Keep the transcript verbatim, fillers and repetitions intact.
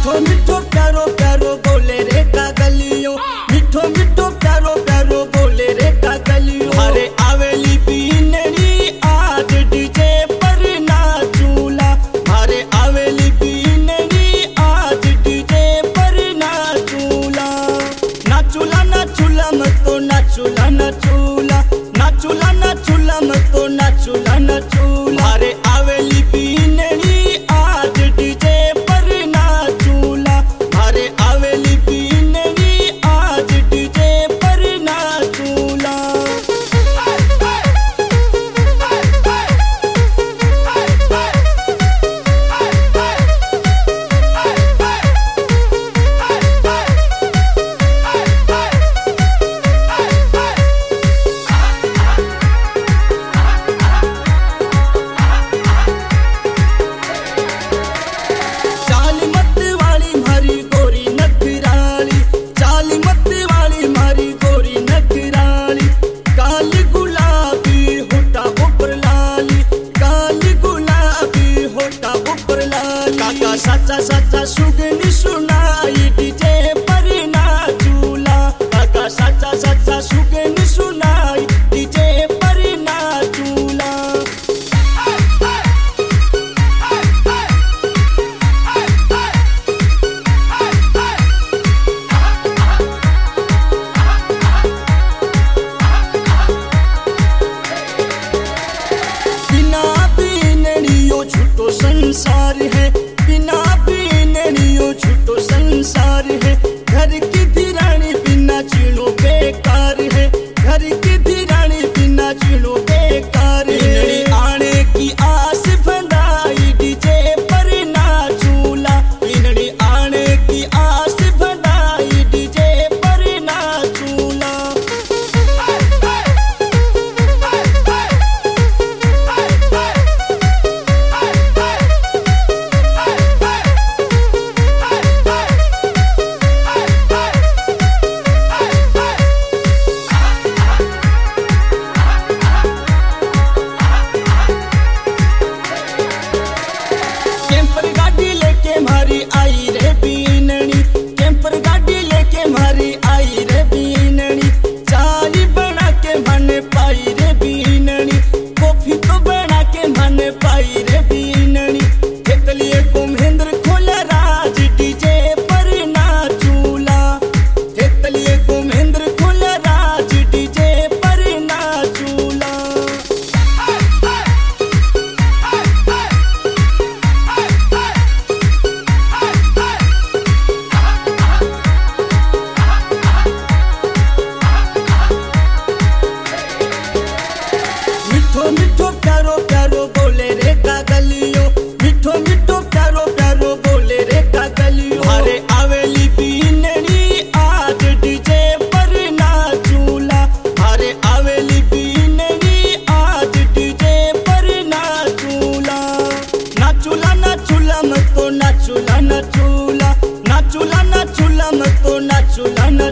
मिठो मिठो प्यारो प्यारो बोले रे कागलियो, मिठो मिठो प्यारो प्यारो बोले रे कागलियो। अरे आवेली बीनड़ी आज डीजे पर नाचूला, अरे आवेली बीनड़ी आज डीजे पर नाचूला। नाचूला नाचूला मतो नाचूला नाचूला, नाचूला नाचूला मतो नाचूला नाचूला। अरे आवेली बीनड़ी आज डीजे पर नाचूला, अरे आवेली बीनड़ी आज डीजे पर नाचूला। चाली मत वाली मारी गोरी नखराली, चाली मत वाली मारी गोरी नखराली। काली गुलाबी होठा ऊपर लाली, काली गुलाबी होठा ऊपर लाली। काका साचा साचा सुगनी सुनाई डीजे पर नाचूला, काका साचा साचा सुगनी सुनाई डीजे पर नाचूला। बिना बीनड़ियो झूठो संसार है, बिना बीनड़ियो झूठो संसार है। घर की धीरानी बिना जीणो बेकार है, घर की धीरानी बिना जीणो बेकार है। बीनड़ी आने की आस बंधाई डीजे पर नाचूला, बीनड़ी आने की आस बंधाई डीजे पर नाचूला। कैंपर गाड़ी लेके मारी आई रे बीनड़ी, कैंपर गाड़ी लेके मारी आई रे बीनड़ी। चाली बना के मन पाई रे बीनड़ी, कॉफी तो बना के मन पाई रे बीनड़ी। तेतलिए को महेंद्र खोला राज डीजे पर नाचूला, तेतलिए को महेंद्र खोला राज डीजे पर नाचूला। मिठो मिठो प्यारो प्यारो बोले रे कागलियो, मिठो मिठो प्यारो प्यारो बोले रे कागलियो। अरे आवेली बीनड़ी आज डीजे पर नाचूला, अरे आवेली बीनड़ी आज डीजे पर नाचूला। नाचूला नाचूला मतो नाचूला नाचूला, नाचूला नाचूला मतो नाचूला नाचूला।